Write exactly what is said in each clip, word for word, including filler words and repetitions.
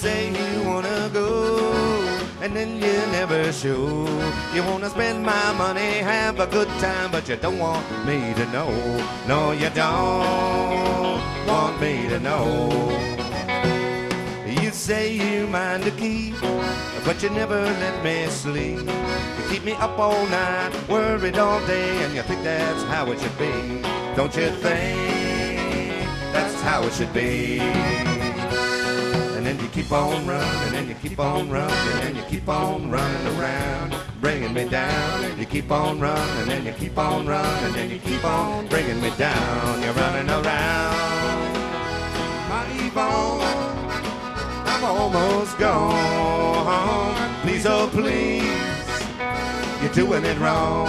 say you wanna go, and then you never show. You wanna spend my money, have a good time, but you don't want me to know. No, you don't want me to know. You say you mind to keep, but you never let me sleep. You keep me up all night, worried all day, and you think that's how it should be. Don't you think that's how it should be? And then you keep on running, and you keep on running, and you keep on running around, bringing me down. You keep on running, and you keep on running, and you keep on bringing me down. You're running around, my Yvonne, I'm almost gone. Please, oh please, you're doing it wrong.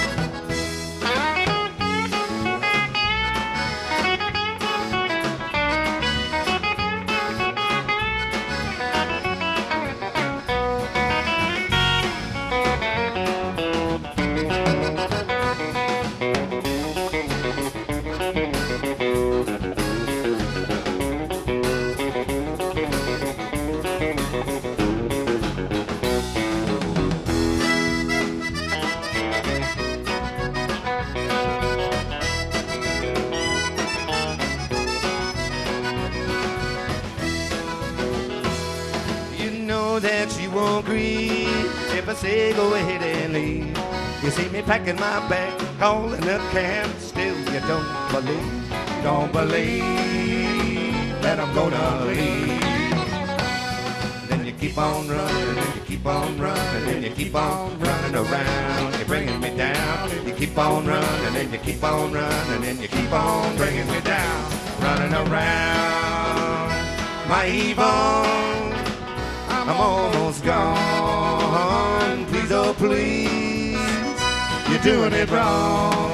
That you won't grieve if I say go ahead and leave. You see me packing my bag, calling a cab, still you don't believe, don't believe that I'm gonna leave. Then you keep on running, and you keep on running, and you keep on running around. You're bringing me down. You keep on running, and you keep on running, and you keep on bringing me down. Running around, my Yvonne, I'm almost gone. Please, oh please, you're doing it wrong.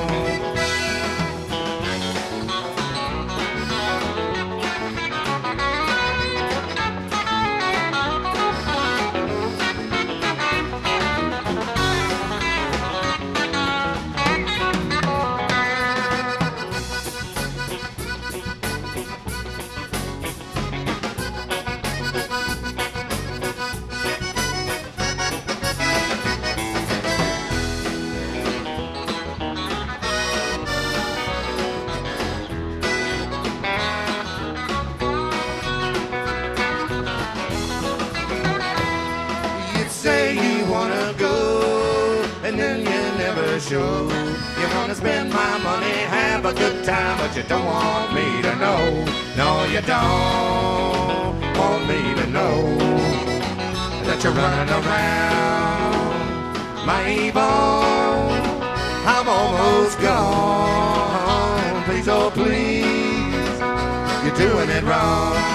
Say you wanna go, and then you never show. You wanna spend my money, have a good time, but you don't want me to know. No, you don't want me to know that you're running around, my Yvonne, I'm almost gone. Please, oh please, you're doing it wrong.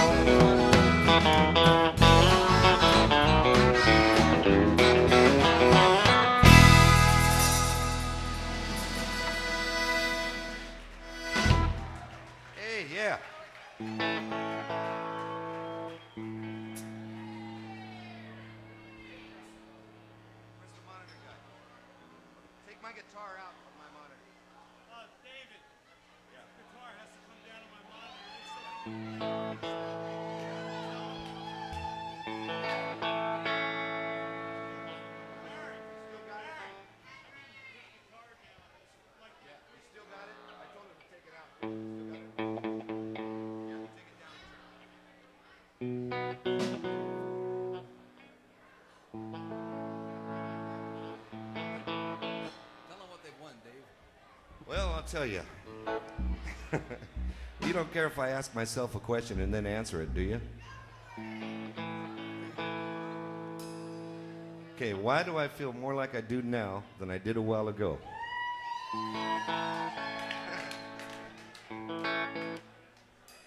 Yeah. Where's the monitor guy? Take my guitar out of my monitor. Uh, David, yeah. The guitar has to come down on my monitor. Larry, Still got it? Larry, put the guitar down. It's like Yeah, you still got it? I told him to take it out. Still got it? Yeah, take it down. Tell them what they've won, Dave. Well, I'll tell you. You don't care if I ask myself a question and then answer it, do you? Okay, why do I feel more like I do now than I did a while ago?